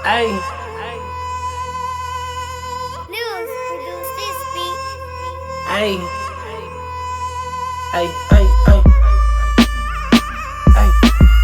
Ay. Lewis produced this beat. Ay. Ay, ay, ay. Ay.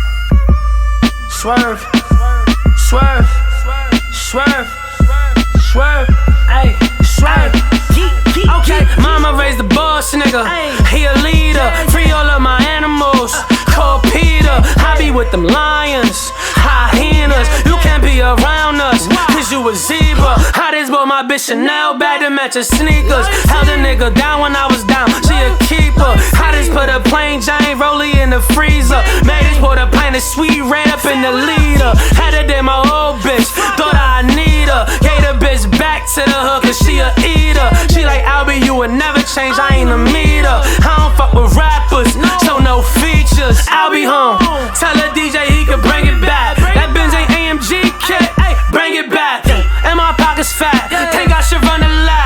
Swerve. Swerve. Swerve. Swerve. Ay. Swerve. Okay, mama raised the boss, nigga. He a leader. Free all of my animals. Call Peter. I be with them lions. Hyenas. You can't be around us, cause you a zebra. I just bought my bitch Chanel bag to match her sneakers. Held a nigga down when I was down. She a keeper. I just put a plain giant rollie in the freezer. Made this pour a pint of sweet red up in the leader. Had to date my old bitch. Thought I need her. Gave the bitch back to the hook, cause she a eater. She like, Albie, you would never change. I ain't a meter. I don't fuck with rappers, so no features. Albie home. Tell the DJ he can bring it back. That Benz ain't AMG kit. Bring it back. And my pockets fat. Think I should run a lap.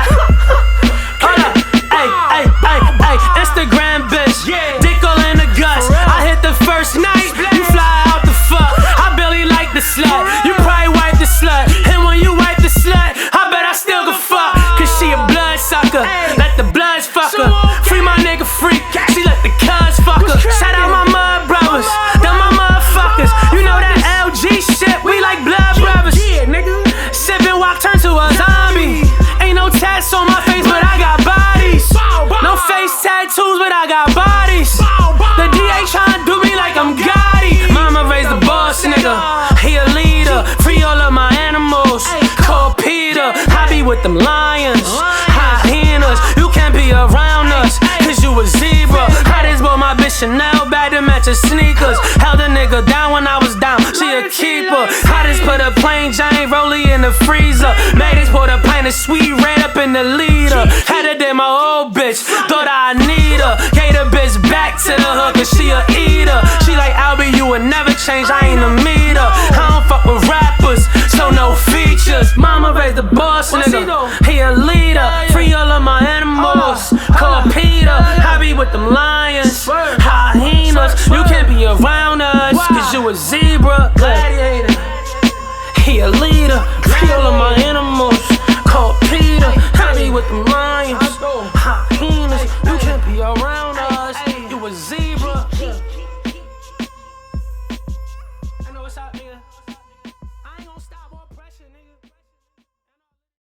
Hold up. Ay, ay, ay, ay. Instagram bitch. Dick all in the guts. I hit the first night. You fly out the fuck. I barely like the slut. You probably wipe the slut. And when you wipe the slut, I bet I still can fuck. Cause she a blood sucker. Let the bloods fuck her. Free my nigga freak. She let the cuz fuck her. Shout out my mud brothers. Them my motherfuckers. You know that LG shit. We like blood brothers. Sippin' walk turn to a zombie. Ain't no tats on my face, but I got bodies. No face tattoos, but I got bodies. The DA tryna do me like I'm Gotti. Mama raised the boss, nigga. He a leader. Free all of my animals. Call Peter. I be with them lions. Hyenas. You can't be around us, cause you a zebra. I just bought my bitch Chanel bag to match her sneakers. Held a nigga down when I was down. She a keeper. I just put a plain giant rollie in the freezer. Made this pour a pint of sweet red up in the leader. Had to date my old bitch. Thought I need her. Gave the bitch back to the hook, cause she a eater. She like, Albie, you would never change. I ain't a meter. I don't fuck with rappers, so no features. Mama raised the boss, nigga. He a leader. Free all of my animals. Call Peter. I be with them lions. Hyenas. You can't be around us, cause you a zebra. Gladiator. He a leader. Free all of my animals. Call Peter. I be with them lions. Hyenas. You can't be around us.